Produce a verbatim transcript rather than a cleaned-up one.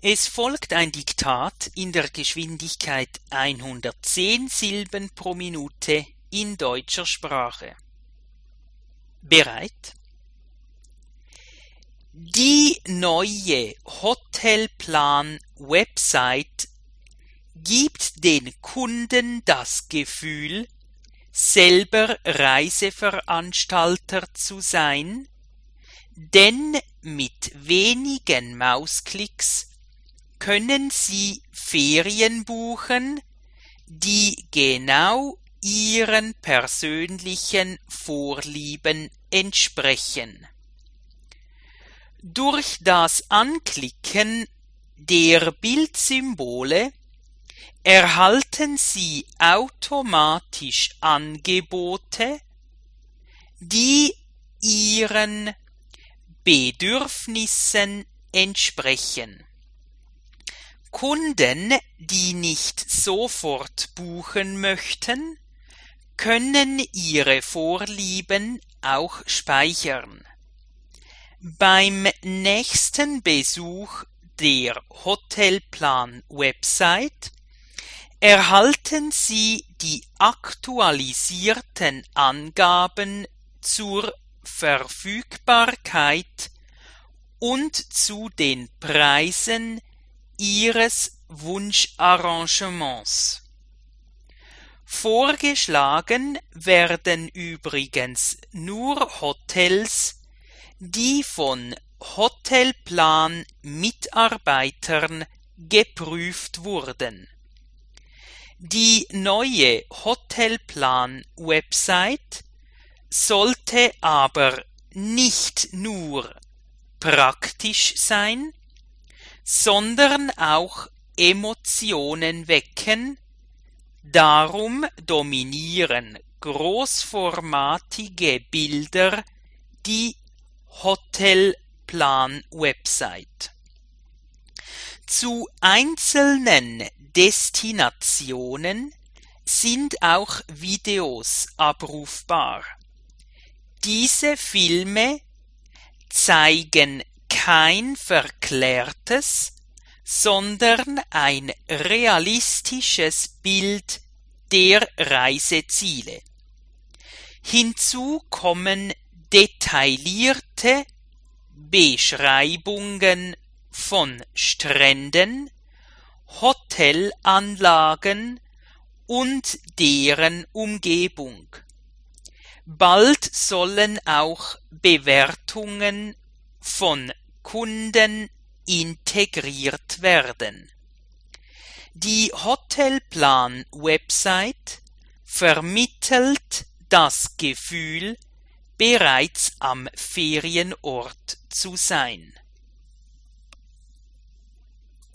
Es folgt ein Diktat in der Geschwindigkeit hundertzehn Silben pro Minute in deutscher Sprache. Bereit? Die neue Hotelplan-Website gibt den Kunden das Gefühl, selber Reiseveranstalter zu sein, denn mit wenigen Mausklicks können Sie Ferien buchen, die genau Ihren persönlichen Vorlieben entsprechen. Durch das Anklicken der Bildsymbole erhalten Sie automatisch Angebote, die Ihren Bedürfnissen entsprechen. Kunden, die nicht sofort buchen möchten, können ihre Vorlieben auch speichern. Beim nächsten Besuch der Hotelplan-Website erhalten Sie die aktualisierten Angaben zur Verfügbarkeit und zu den Preisen Ihres Wunscharrangements. Vorgeschlagen werden übrigens nur Hotels, die von Hotelplan-Mitarbeitern geprüft wurden. Die neue Hotelplan-Website sollte aber nicht nur praktisch sein, sondern auch Emotionen wecken. Darum dominieren großformatige Bilder die Hotelplan-Website. Zu einzelnen Destinationen sind auch Videos abrufbar. Diese Filme zeigen kein verklärtes, sondern ein realistisches Bild der Reiseziele. Hinzu kommen detaillierte Beschreibungen von Stränden, Hotelanlagen und deren Umgebung. Bald sollen auch Bewertungen von Kunden integriert werden. Die Hotelplan-Website vermittelt das Gefühl, bereits am Ferienort zu sein.